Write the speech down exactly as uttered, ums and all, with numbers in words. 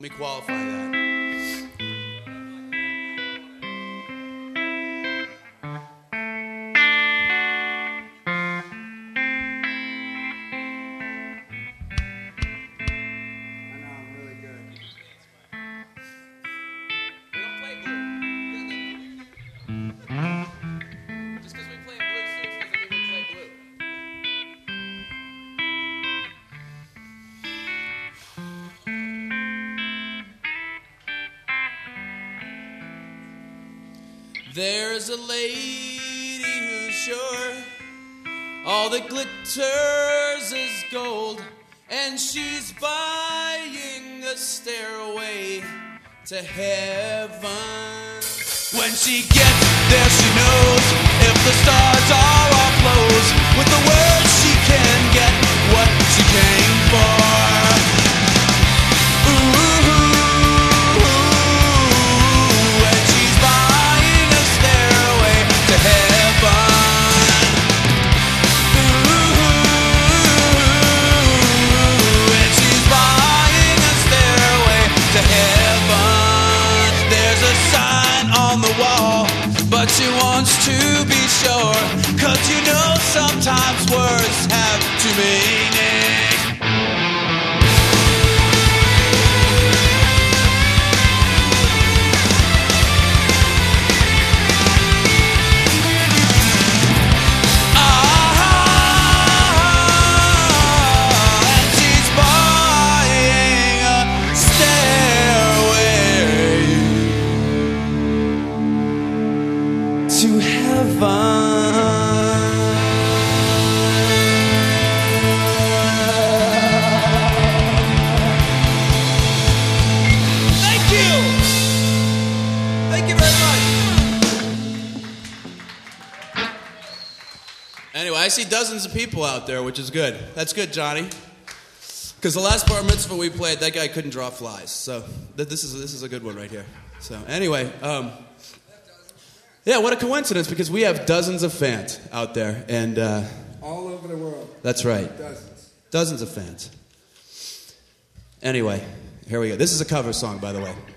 Let me qualify that. There's a lady who's sure all that glitters is gold, and she's buying a stairway to heaven. When she gets there, she knows if the stars are all closed, with the words she can get what she came for. But she wants to be sure, 'cause you know sometimes words have two meanings. To heaven. Thank you. Thank you very much. Anyway, I see dozens of people out there, which is good. That's good, Johnny. Because the last bar mitzvah we played, that guy couldn't draw flies. So th- this is this is a good one right here. So anyway. Um, Yeah, what a coincidence, because we have dozens of fans out there, and uh, all over the world. That's right. Dozens. Dozens of fans. Anyway, here we go. This is a cover song, by the way.